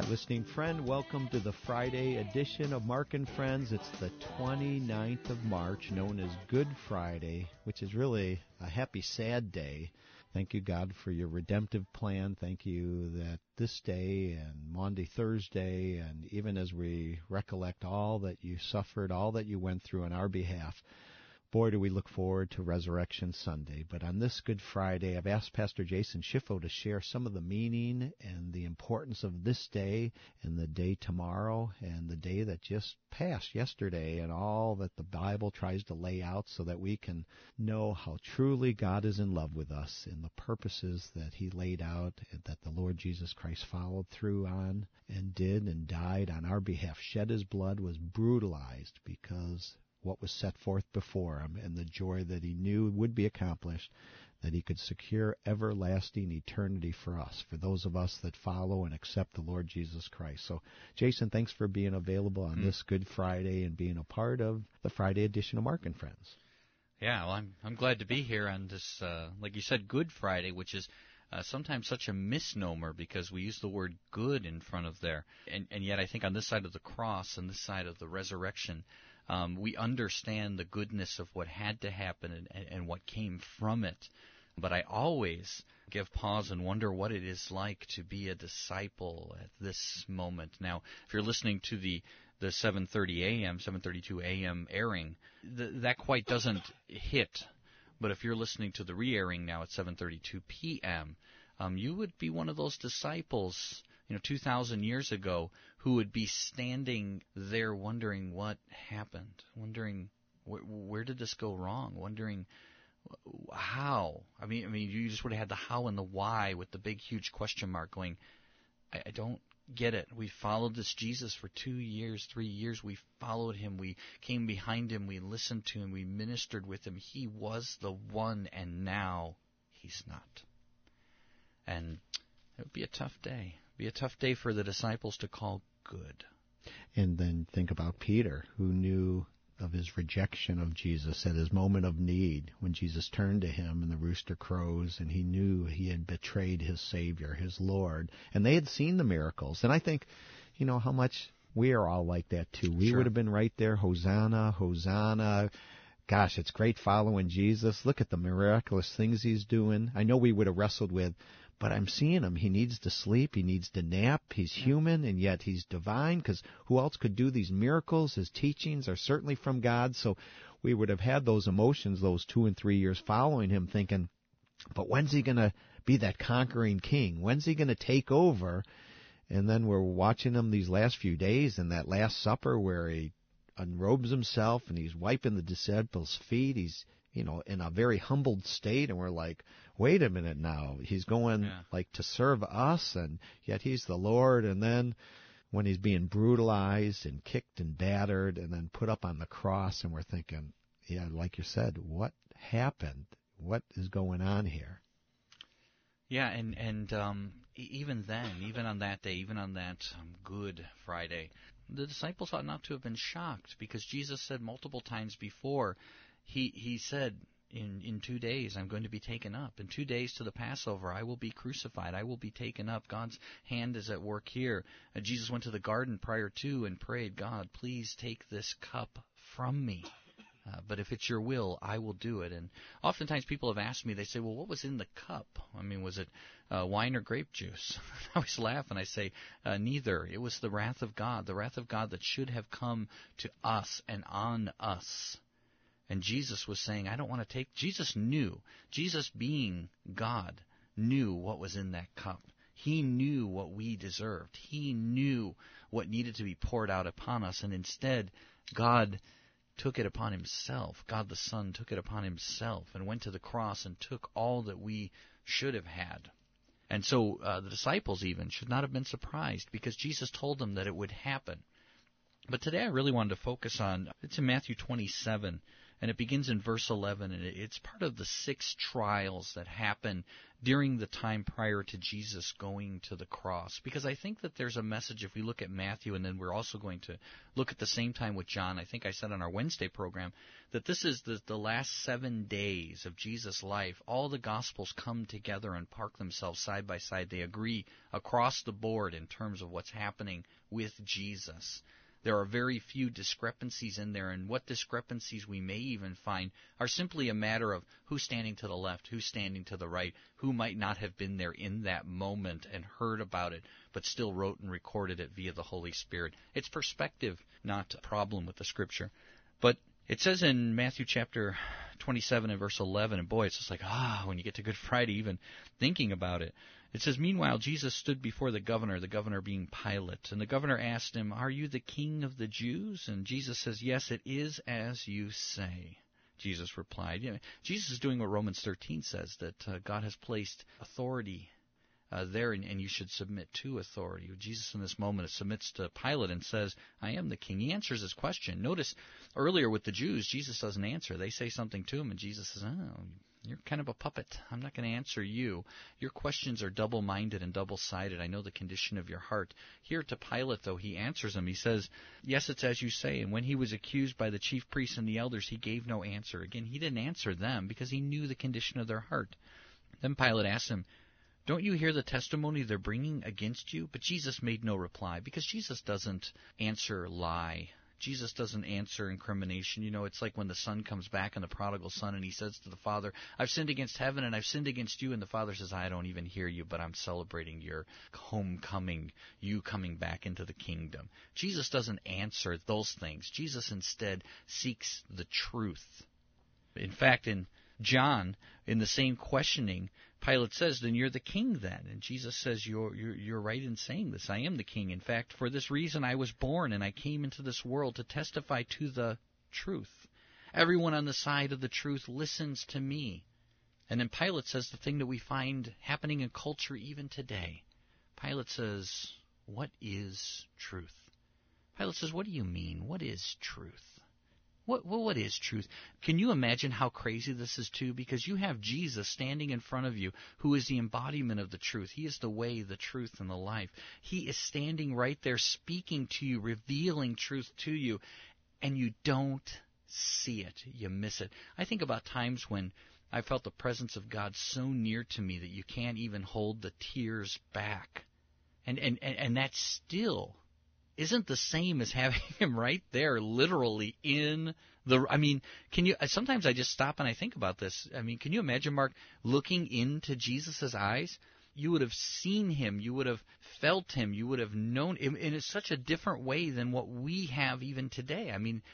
listening friend. Welcome to the Friday edition of Mark and Friends. It's the 29th of March, known as Good Friday, which is really a happy, sad day. Thank you, God, for your redemptive plan. Thank you that this day and Maundy Thursday, and even as we recollect all that you suffered, all that you went through on our behalf, boy, do we look forward to Resurrection Sunday. But on this Good Friday, I've asked Pastor Jason Schiffo to share some of the meaning and the importance of this day and the day tomorrow and the day that just passed yesterday and all that the Bible tries to lay out so that we can know how truly God is in love with us and the purposes that He laid out and that the Lord Jesus Christ followed through on and did and died on our behalf, shed His blood, was brutalized because what was set forth before Him and the joy that He knew would be accomplished, that He could secure everlasting eternity for us, for those of us that follow and accept the Lord Jesus Christ. So, Jason, thanks for being available on this Good Friday and being a part of the Friday edition of Mark and Friends. Yeah, well, I'm glad to be here on this, like you said, Good Friday, which is sometimes such a misnomer because we use the word good in front of there. And yet I think on this side of the cross and this side of the resurrection, we understand the goodness of what had to happen and what came from it. But I always give pause and wonder what it is like to be a disciple at this moment. Now, if you're listening to the 7:30 a.m., 7:32 a.m. airing, that quite doesn't hit. But if you're listening to the re-airing now at 7:32 p.m., you would be one of those disciples, 2,000 years ago, who would be standing there wondering what happened, wondering where did this go wrong, wondering how. I mean, you just would have had the how and the why with the big, huge question mark going, I don't get it. We followed this Jesus for 2 years, 3 years. We followed Him. We came behind Him. We listened to Him. We ministered with Him. He was the one, and now He's not. And it would be a tough day. It would be a tough day for the disciples to call good. And then think about Peter, who knew of his rejection of Jesus at his moment of need, when Jesus turned to him and the rooster crows, and he knew he had betrayed his Savior, his Lord. And they had seen the miracles. And I think, how much we are all like that too. We would have been right there, Hosanna, Hosanna. Gosh, it's great following Jesus. Look at the miraculous things He's doing. I know we would have wrestled with, but I'm seeing Him. He needs to sleep. He needs to nap. He's human, and yet He's divine, because who else could do these miracles? His teachings are certainly from God. So we would have had those emotions those 2 and 3 years following Him, thinking, but when's He going to be that conquering king? When's He going to take over? And then we're watching Him these last few days in that Last Supper where He unrobes Himself and He's wiping the disciples' feet. He's, in a very humbled state, and we're like, wait a minute now. He's going like to serve us, and yet He's the Lord. And then when He's being brutalized and kicked and battered and then put up on the cross, and we're thinking, yeah, like you said, what happened? What is going on here? Yeah, and even then, even on that day, even on that Good Friday, the disciples ought not to have been shocked, because Jesus said multiple times before, He said, in 2 days I'm going to be taken up. In 2 days to the Passover I will be crucified. I will be taken up. God's hand is at work here. Jesus went to the garden prior to and prayed, God, please take this cup from me. But if it's your will, I will do it. And oftentimes people have asked me, they say, well, what was in the cup? I mean, was it wine or grape juice? I always laugh and I say, neither. It was the wrath of God that should have come to us and on us. And Jesus was saying, I don't want to take... Jesus knew. Jesus being God knew what was in that cup. He knew what we deserved. He knew what needed to be poured out upon us. And instead, God took it upon Himself. God the Son took it upon Himself and went to the cross and took all that we should have had. And so the disciples even should not have been surprised, because Jesus told them that it would happen. But today I really wanted to focus on, it's in Matthew 27, And it begins in verse 11, and it's part of the 6 trials that happen during the time prior to Jesus going to the cross. Because I think that there's a message, if we look at Matthew, and then we're also going to look at the same time with John. I think I said on our Wednesday program that this is the last 7 days of Jesus' life. All the Gospels come together and park themselves side by side. They agree across the board in terms of what's happening with Jesus. There are very few discrepancies in there, and what discrepancies we may even find are simply a matter of who's standing to the left, who's standing to the right, who might not have been there in that moment and heard about it, but still wrote and recorded it via the Holy Spirit. It's perspective, not a problem with the Scripture. But it says in Matthew chapter 27 and verse 11, and boy, it's just like, when you get to Good Friday, even thinking about it. It says, "Meanwhile, Jesus stood before the governor being Pilate. And the governor asked him, 'Are you the king of the Jews?' And Jesus says, 'Yes, it is as you say.' Jesus replied." Jesus is doing what Romans 13 says, that God has placed authority there, and you should submit to authority. Jesus in this moment submits to Pilate and says, "I am the king." He answers his question. Notice earlier with the Jews, Jesus doesn't answer. They say something to him, and Jesus says, "You're kind of a puppet. I'm not going to answer you. Your questions are double-minded and double-sided. I know the condition of your heart." Here to Pilate, though, he answers him. He says, "Yes, it's as you say." And when he was accused by the chief priests and the elders, he gave no answer. Again, he didn't answer them because he knew the condition of their heart. Then Pilate asked him, "Don't you hear the testimony they're bringing against you?" But Jesus made no reply, because Jesus doesn't answer lie. Jesus doesn't answer incrimination. It's like when the son comes back and the prodigal son, and he says to the father, "I've sinned against heaven and I've sinned against you." And the father says, "I don't even hear you, but I'm celebrating your homecoming, you coming back into the kingdom." Jesus doesn't answer those things. Jesus instead seeks the truth. In fact, in John, in the same questioning, Pilate says, "Then you're the king then." And Jesus says, you're right in saying this. I am the king. In fact, for this reason I was born, and I came into this world to testify to the truth. Everyone on the side of the truth listens to me. And then Pilate says the thing that we find happening in culture even today. Pilate says, "What is truth?" Pilate says, "What do you mean? What is truth?" What is truth? Can you imagine how crazy this is too? Because you have Jesus standing in front of you, who is the embodiment of the truth. He is the way, the truth, and the life. He is standing right there speaking to you, revealing truth to you, and you don't see it. You miss it. I think about times when I felt the presence of God so near to me that you can't even hold the tears back. And that still isn't the same as having him right there, literally in the. Can you? Sometimes I just stop and I think about this. Can you imagine, Mark, looking into Jesus' eyes? You would have seen him. You would have felt him. You would have known him in such a different way than what we have even today.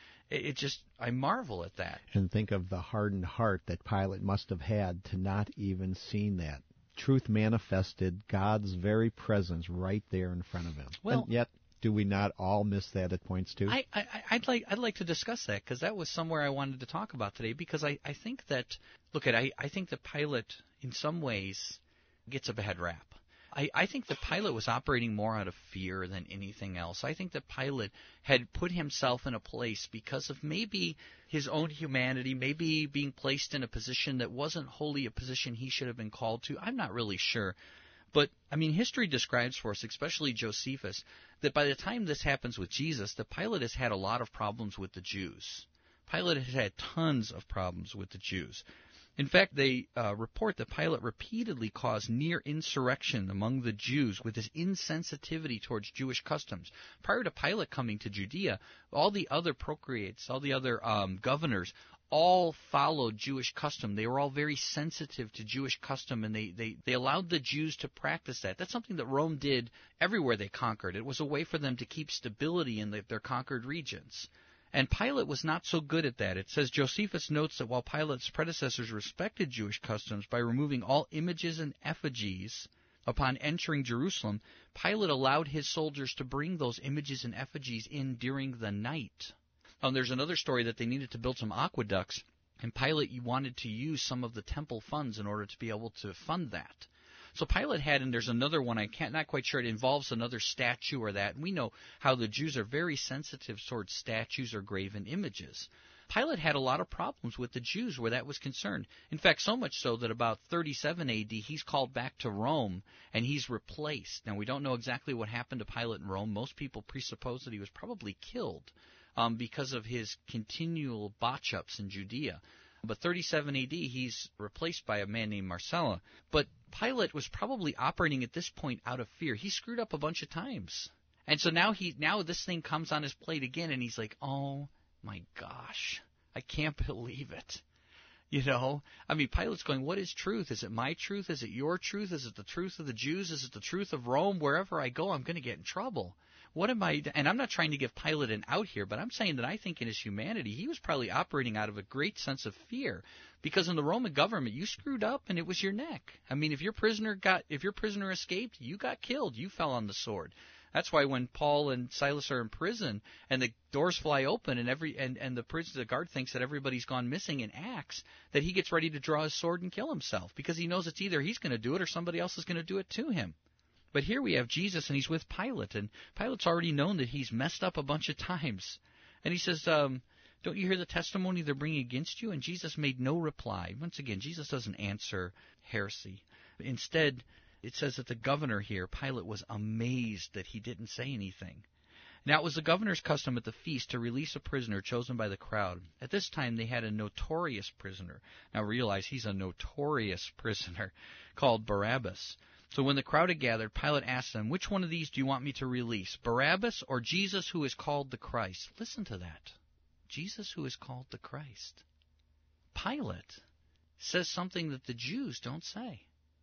I marvel at that. And think of the hardened heart that Pilate must have had to not even seen that. Truth manifested, God's very presence right there in front of him. Well, and yet, do we not all miss that at points too? I'd like to discuss that, because that was somewhere I wanted to talk about today. Because I think that I think that Pilate in some ways gets a bad rap. I think that Pilate was operating more out of fear than anything else. I think that Pilate had put himself in a place because of maybe his own humanity, maybe being placed in a position that wasn't wholly a position he should have been called to. I'm not really sure. But, history describes for us, especially Josephus, that by the time this happens with Jesus, that Pilate has had a lot of problems with the Jews. Pilate has had tons of problems with the Jews. In fact, they report that Pilate repeatedly caused near insurrection among the Jews with his insensitivity towards Jewish customs. Prior to Pilate coming to Judea, all the other procurates, all the other governors, all followed Jewish custom. They were all very sensitive to Jewish custom, and they allowed the Jews to practice that. That's something that Rome did everywhere they conquered. It was a way for them to keep stability in their conquered regions. And Pilate was not so good at that. It says, Josephus notes that while Pilate's predecessors respected Jewish customs by removing all images and effigies upon entering Jerusalem, Pilate allowed his soldiers to bring those images and effigies in during the night. There's another story that they needed to build some aqueducts, and Pilate wanted to use some of the temple funds in order to be able to fund that. So Pilate had, and there's another one, not quite sure, it involves another statue or that. And we know how the Jews are very sensitive towards statues or graven images. Pilate had a lot of problems with the Jews where that was concerned. In fact, so much so that about 37 A.D., he's called back to Rome, and he's replaced. Now, we don't know exactly what happened to Pilate in Rome. Most people presuppose that he was probably killed because of his continual botch-ups in Judea. But 37 A.D., he's replaced by a man named Marcella. But Pilate was probably operating at this point out of fear. He screwed up a bunch of times. And so now this thing comes on his plate again, and he's like, oh, my gosh, I can't believe it. You know, I mean, Pilate's going, what is truth? Is it my truth? Is it your truth? Is it the truth of the Jews? Is it the truth of Rome? Wherever I go, I'm going to get in trouble. What am I? And I'm not trying to give Pilate an out here, but I'm saying that I think in his humanity, he was probably operating out of a great sense of fear, because in the Roman government, you screwed up and it was your neck. I mean, if your prisoner escaped, you got killed. You fell on the sword. That's why when Paul and Silas are in prison and the doors fly open and the guard thinks that everybody's gone missing in Acts, that he gets ready to draw his sword and kill himself, because he knows it's either he's going to do it or somebody else is going to do it to him. But here we have Jesus, and he's with Pilate, and Pilate's already known that he's messed up a bunch of times. And he says, don't you hear the testimony they're bringing against you? And Jesus made no reply. Once again, Jesus doesn't answer heresy. Instead, it says that the governor here, Pilate, was amazed that he didn't say anything. Now, it was the governor's custom at the feast to release a prisoner chosen by the crowd. At this time, they had a notorious prisoner. Now, realize he's a notorious prisoner called Barabbas. So when the crowd had gathered, Pilate asked them, which one of these do you want me to release, Barabbas or Jesus who is called the Christ? Listen to that. Jesus who is called the Christ. Pilate says something that the Jews don't say.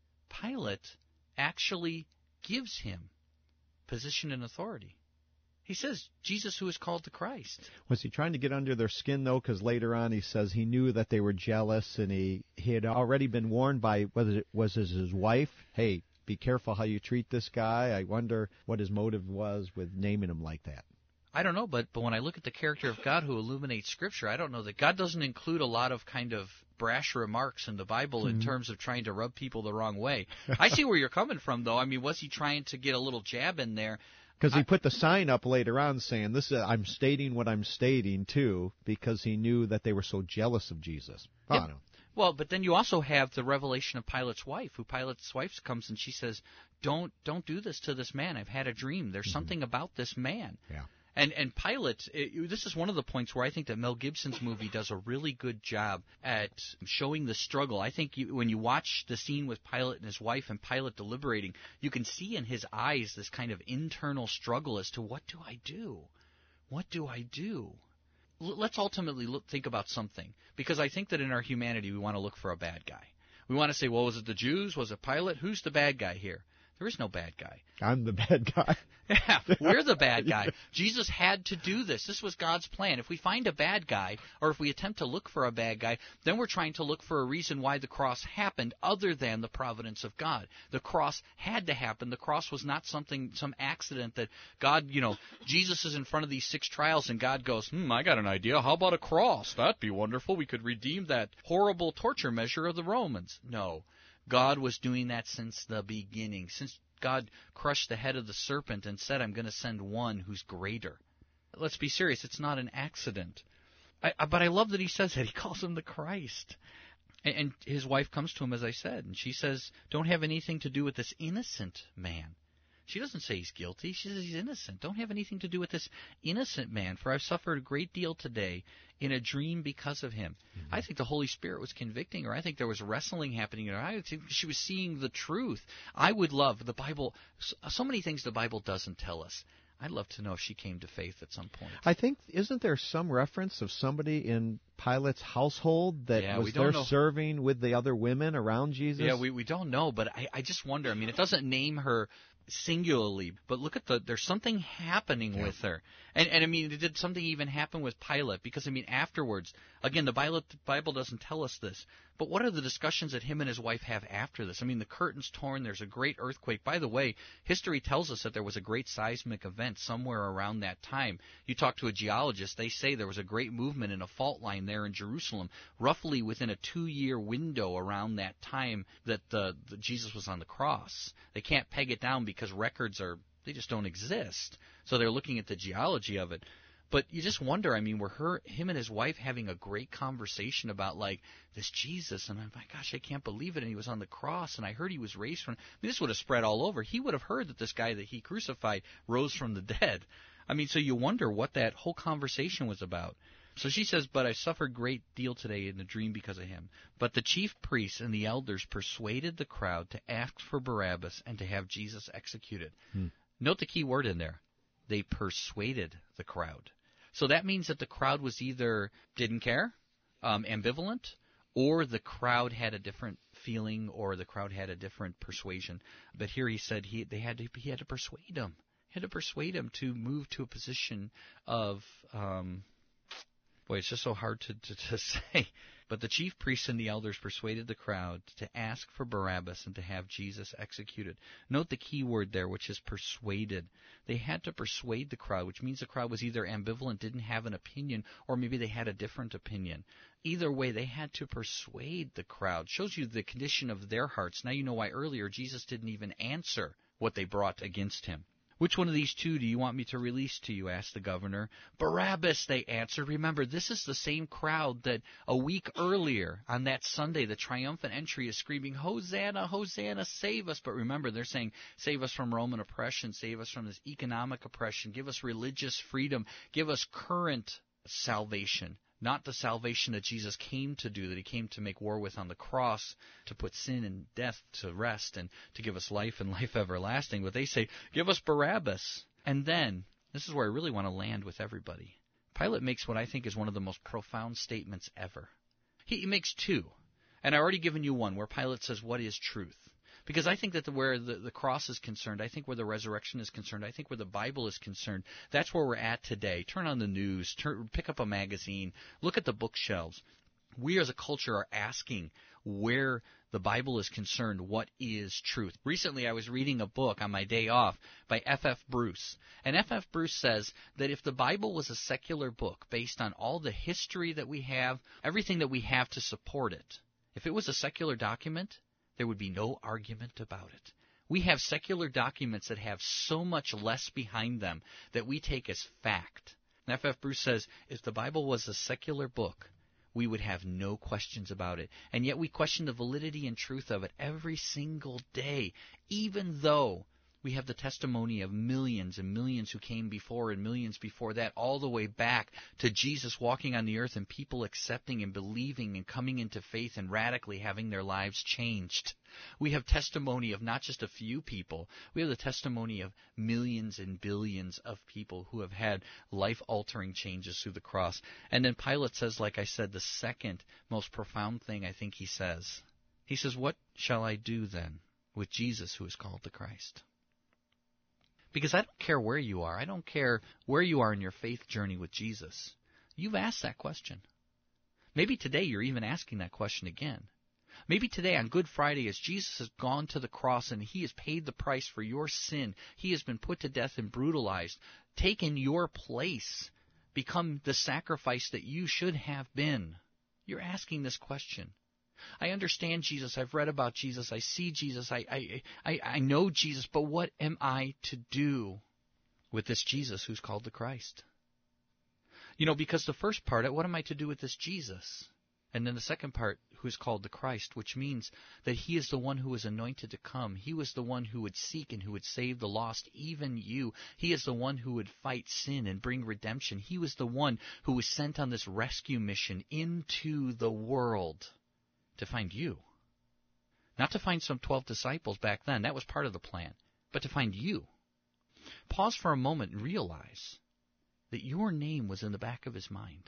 Pilate actually gives him position and authority. He says, Jesus who is called the Christ. Was he trying to get under their skin, though? Because later on he says he knew that they were jealous, and he had already been warned by, whether it was his wife, hey, be careful how you treat this guy. I wonder what his motive was with naming him like that. I don't know, but when I look at the character of God who illuminates Scripture, I don't know that God doesn't include a lot of kind of brash remarks in the Bible in terms of trying to rub people the wrong way. I see where you're coming from, though. I mean, was he trying to get a little jab in there? Because he put the sign up later on saying, "This is, I'm stating what I'm stating, too," because he knew that they were so jealous of Jesus. I don't know. Well, but then you also have the revelation of Pilate's wife, who Pilate's wife comes and she says, don't do this to this man. I've had a dream. There's something about this man. Yeah. And Pilate, this is one of the points where I think that Mel Gibson's movie does a really good job at showing the struggle. I think when you watch the scene with Pilate and his wife and Pilate deliberating, you can see in his eyes this kind of internal struggle as to what do I do? What do I do? Let's ultimately think about something, because I think that in our humanity we want to look for a bad guy. We want to say, well, was it the Jews? Was it Pilate? Who's the bad guy here? There is no bad guy. I'm the bad guy. Yeah, we're the bad guy. Jesus had to do this. This was God's plan. If we find a bad guy, or if we attempt to look for a bad guy, then we're trying to look for a reason why the cross happened other than the providence of God. The cross had to happen. The cross was not some accident that God, Jesus is in front of these 6 trials and God goes, I got an idea. How about a cross? That'd be wonderful. We could redeem that horrible torture measure of the Romans. No. God was doing that since the beginning, since God crushed the head of the serpent and said, I'm going to send one who's greater. Let's be serious. It's not an accident. But I love that he says that. He calls him the Christ. And his wife comes to him, as I said, and she says, don't have anything to do with this innocent man. She doesn't say he's guilty. She says he's innocent. Don't have anything to do with this innocent man, for I've suffered a great deal today in a dream because of him. I think the Holy Spirit was convicting her. I think there was wrestling happening in her. I think she was seeing the truth. I would love the Bible. So many things the Bible doesn't tell us. I'd love to know if she came to faith at some point. I think, isn't there some reference of somebody in Pilate's household that was there serving with the other women around Jesus? Yeah, we don't know, but I just wonder. I mean, it doesn't name her singularly, but look at there's something happening with her. And I mean, did something even happen with Pilate? Because, I mean, afterwards, again, the Bible doesn't tell us this, but what are the discussions that him and his wife have after this? I mean, the curtain's torn, there's a great earthquake. By the way, history tells us that there was a great seismic event somewhere around that time. You talk to a geologist, they say there was a great movement in a fault line there in Jerusalem, roughly within a 2-year window around that time that Jesus was on the cross. They can't peg it down because records they just don't exist. So they're looking at the geology of it. But you just wonder, I mean, were him and his wife having a great conversation about, like, this Jesus, and I'm like, gosh, I can't believe it, and he was on the cross, and I heard he was raised from, I mean, this would have spread all over. He would have heard that this guy that he crucified rose from the dead. I mean, so you wonder what that whole conversation was about. So she says, but I suffered great deal today in the dream because of him. But the chief priests and the elders persuaded the crowd to ask for Barabbas and to have Jesus executed. Note the key word in there. They persuaded the crowd. So that means that the crowd was either didn't care, ambivalent, or the crowd had a different feeling, or the crowd had a different persuasion. But here he said he had to persuade them. He had to persuade them to move to a position of, boy, it's just so hard to say. But the chief priests and the elders persuaded the crowd to ask for Barabbas and to have Jesus executed. Note the key word there, which is persuaded. They had to persuade the crowd, which means the crowd was either ambivalent, didn't have an opinion, or maybe they had a different opinion. Either way, they had to persuade the crowd. Shows you the condition of their hearts. Now you know why earlier Jesus didn't even answer what they brought against him. Which one of these two do you want me to release to you? Asked the governor. Barabbas, they answered. Remember, this is the same crowd that a week earlier on that Sunday, the triumphant entry is screaming, Hosanna, Hosanna, save us. But remember, they're saying, save us from Roman oppression, save us from this economic oppression, give us religious freedom, give us current salvation. Not the salvation that Jesus came to do, that he came to make war with on the cross, to put sin and death to rest and to give us life and life everlasting. But they say, give us Barabbas. And then, this is where I really want to land with everybody. Pilate makes what I think is one of the most profound statements ever. He makes two. And I've already given you one where Pilate says, what is truth? Because I think that where the cross is concerned, I think where the resurrection is concerned, I think where the Bible is concerned, that's where we're at today. Turn on the news, pick up a magazine, look at the bookshelves. We as a culture are asking where the Bible is concerned, what is truth. Recently I was reading a book on my day off by F.F. Bruce. And F.F. Bruce says that if the Bible was a secular book based on all the history that we have, everything that we have to support it, if it was a secular document, there would be no argument about it. We have secular documents that have so much less behind them that we take as fact. And F.F. Bruce says, if the Bible was a secular book, we would have no questions about it. And yet we question the validity and truth of it every single day, even though we have the testimony of millions and millions who came before and millions before that, all the way back to Jesus walking on the earth and people accepting and believing and coming into faith and radically having their lives changed. We have testimony of not just a few people. We have the testimony of millions and billions of people who have had life-altering changes through the cross. And then Pilate says, like I said, the second most profound thing I think he says. He says, what shall I do then with Jesus who is called the Christ? Because I don't care where you are. I don't care where you are in your faith journey with Jesus. You've asked that question. Maybe today you're even asking that question again. Maybe today on Good Friday, as Jesus has gone to the cross and he has paid the price for your sin, he has been put to death and brutalized, taken your place, become the sacrifice that you should have been. You're asking this question. I understand Jesus. I've read about Jesus. I see Jesus. I know Jesus. But what am I to do with this Jesus who's called the Christ? You know, because the first part, what am I to do with this Jesus? And then the second part, who is called the Christ, which means that he is the one who is anointed to come. He was the one who would seek and who would save the lost, even you. He is the one who would fight sin and bring redemption. He was the one who was sent on this rescue mission into the world to find you. Not to find some 12 disciples back then. That was part of the plan. But to find you. Pause for a moment and realize that your name was in the back of his mind.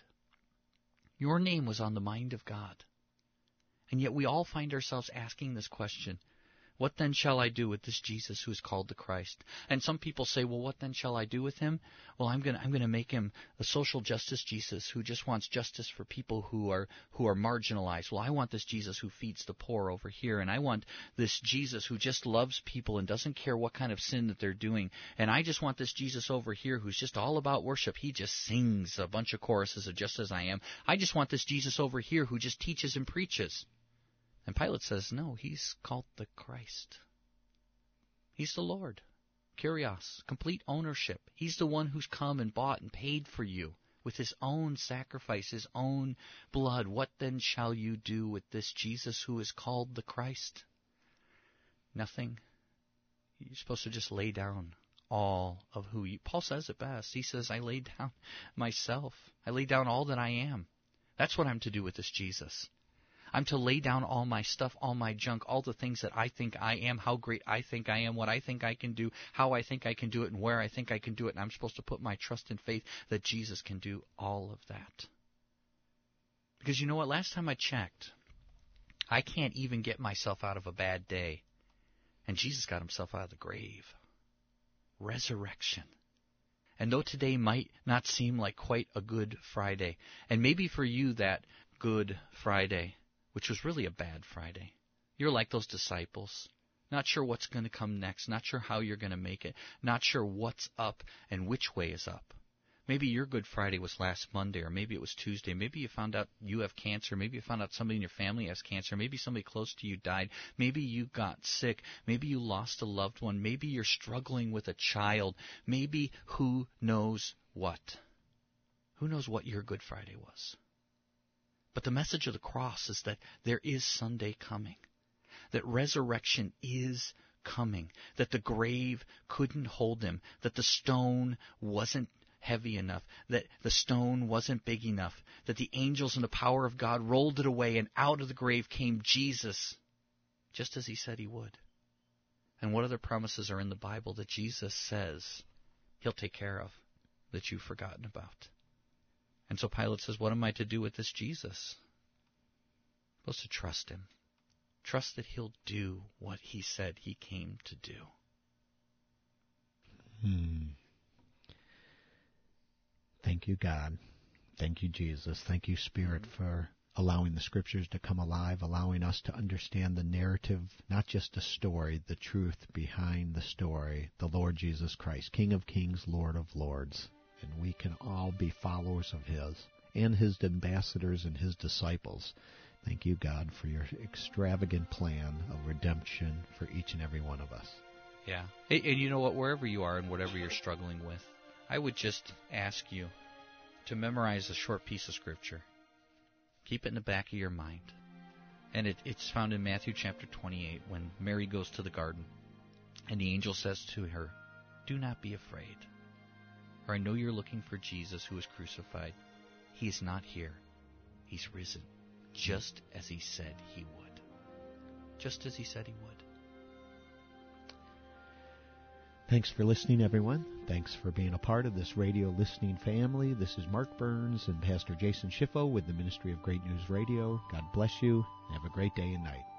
Your name was on the mind of God. And yet we all find ourselves asking this question, what then shall I do with this Jesus who is called the Christ? And some people say, well, what then shall I do with him? Well, I'm going to make him a social justice Jesus who just wants justice for people who are marginalized. Well, I want this Jesus who feeds the poor over here, and I want this Jesus who just loves people and doesn't care what kind of sin that they're doing. And I just want this Jesus over here who's just all about worship. He just sings a bunch of choruses of Just As I Am. I just want this Jesus over here who just teaches and preaches. And Pilate says, no, he's called the Christ. He's the Lord. Kyrios, complete ownership. He's the one who's come and bought and paid for you with his own sacrifice, his own blood. What then shall you do with this Jesus who is called the Christ? Nothing. You're supposed to just lay down all of who you... Paul says it best. He says, I lay down myself. I lay down all that I am. That's what I'm to do with this Jesus. I'm to lay down all my stuff, all my junk, all the things that I think I am, how great I think I am, what I think I can do, how I think I can do it, and where I think I can do it. And I'm supposed to put my trust and faith that Jesus can do all of that. Because you know what? Last time I checked, I can't even get myself out of a bad day. And Jesus got himself out of the grave. Resurrection. And though today might not seem like quite a Good Friday, and maybe for you that Good Friday, which was really a bad Friday, you're like those disciples, not sure what's going to come next, not sure how you're going to make it, not sure what's up and which way is up. Maybe your Good Friday was last Monday, or maybe it was Tuesday. Maybe you found out you have cancer. Maybe you found out somebody in your family has cancer. Maybe somebody close to you died. Maybe you got sick. Maybe you lost a loved one. Maybe you're struggling with a child. Maybe who knows what. Who knows what your Good Friday was? But the message of the cross is that there is Sunday coming, that resurrection is coming, that the grave couldn't hold him, that the stone wasn't heavy enough, that the stone wasn't big enough, that the angels and the power of God rolled it away, and out of the grave came Jesus, just as he said he would. And what other promises are in the Bible that Jesus says he'll take care of, that you've forgotten about? And so Pilate says, what am I to do with this Jesus? I'm supposed to trust him. Trust that he'll do what he said he came to do. Thank you, God. Thank you, Jesus. Thank you, Spirit, for allowing the Scriptures to come alive, allowing us to understand the narrative, not just a story, the truth behind the story, the Lord Jesus Christ, King of kings, Lord of lords. And we can all be followers of his and his ambassadors and his disciples. Thank you, God, for your extravagant plan of redemption for each and every one of us. Yeah. And you know what? Wherever you are and whatever you're struggling with, I would just ask you to memorize a short piece of Scripture. Keep it in the back of your mind. And it's found in Matthew chapter 28 when Mary goes to the garden. And the angel says to her, do not be afraid. For I know you're looking for Jesus who was crucified. He is not here. He's risen, just as he said he would. Just as he said he would. Thanks for listening, everyone. Thanks for being a part of this radio listening family. This is Mark Burns and Pastor Jason Schiffo with the Ministry of Great News Radio. God bless you, and have a great day and night.